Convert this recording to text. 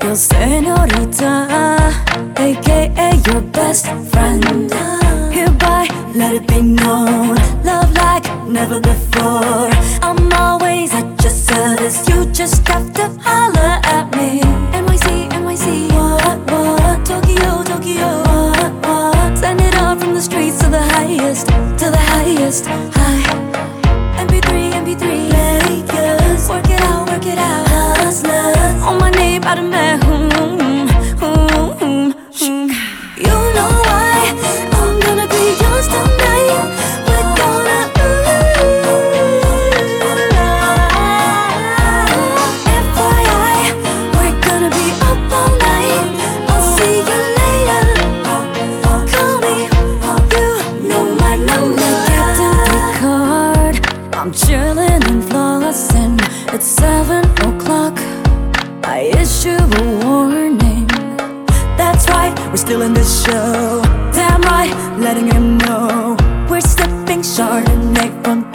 Little señorita, aka your best friend. Hereby let it be known, love like never before. I'm always at your service, you just have to holler at me. NYC, NYC, what? Tokyo, Tokyo, what? Send it on from the streets to the highest, high. MP3, MP3, Lakers, work it out, hustlers. On my knee, by the man, you know why I'm gonna be yours tonight. We're gonna FYI, we're gonna be up all night. I'll see you later. Call me, you know my number. Get the card, I'm chillin' and flossing. It's 7 o'clock, I issue a warning. That's right, we're still in this show. Damn right, letting him know we're sipping Chardonnay from